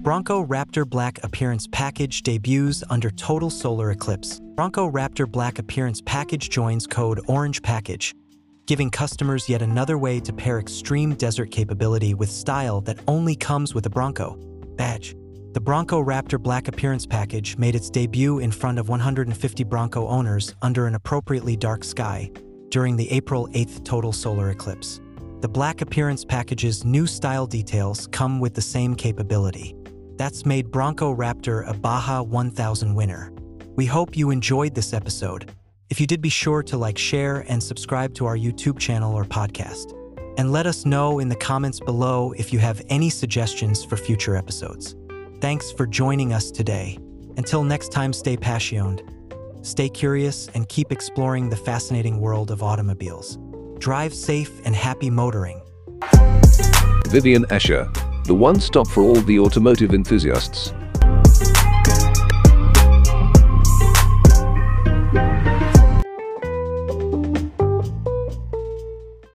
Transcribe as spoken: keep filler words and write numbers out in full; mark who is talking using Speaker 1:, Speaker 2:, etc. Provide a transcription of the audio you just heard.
Speaker 1: Bronco Raptor Black Appearance Package debuts under Total Solar Eclipse. Bronco Raptor Black Appearance Package joins code Orange Package, giving customers yet another way to pair extreme desert capability with style that only comes with a Bronco badge. The Bronco Raptor Black Appearance Package made its debut in front of one hundred fifty Bronco owners under an appropriately dark sky during the April eighth Total Solar Eclipse. The Black Appearance Package's new style details come with the same capability. That's made Bronco Raptor a Baja one thousand winner. We hope you enjoyed this episode. If you did, be sure to like, share, and subscribe to our YouTube channel or podcast. And let us know in the comments below if you have any suggestions for future episodes. Thanks for joining us today. Until next time, stay passionate, stay curious, and keep exploring the fascinating world of automobiles. Drive safe and happy motoring.
Speaker 2: Vivian Escher, the one stop for all the automotive enthusiasts.